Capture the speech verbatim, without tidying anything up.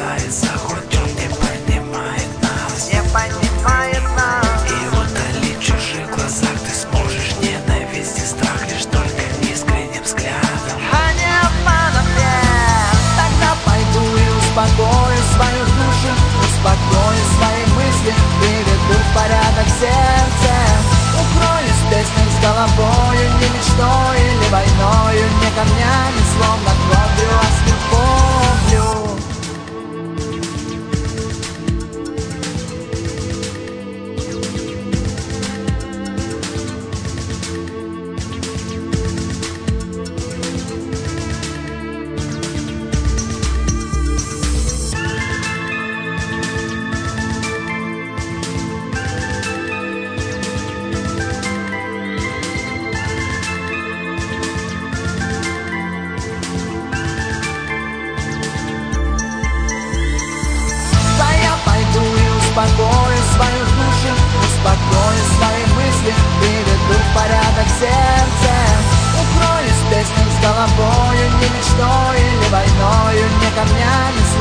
пытается, хоть он не понимает нас, не понимает нас. и в вдали чужих глазах ты сможешь ненависть и страх лишь только искренним взглядом, А не обманом нет. Тогда пойду и успокою свою душу, успокою свои мысли, приведу в порядок сердце. Укроюсь песней с головою, не мечтой или войною, не камнями, словно кровью, а с любовью. Успокою свою душу, успокою свои мысли, приведу в порядок сердце. Укроюсь песней с головою, не мечтой или войною, не камнями,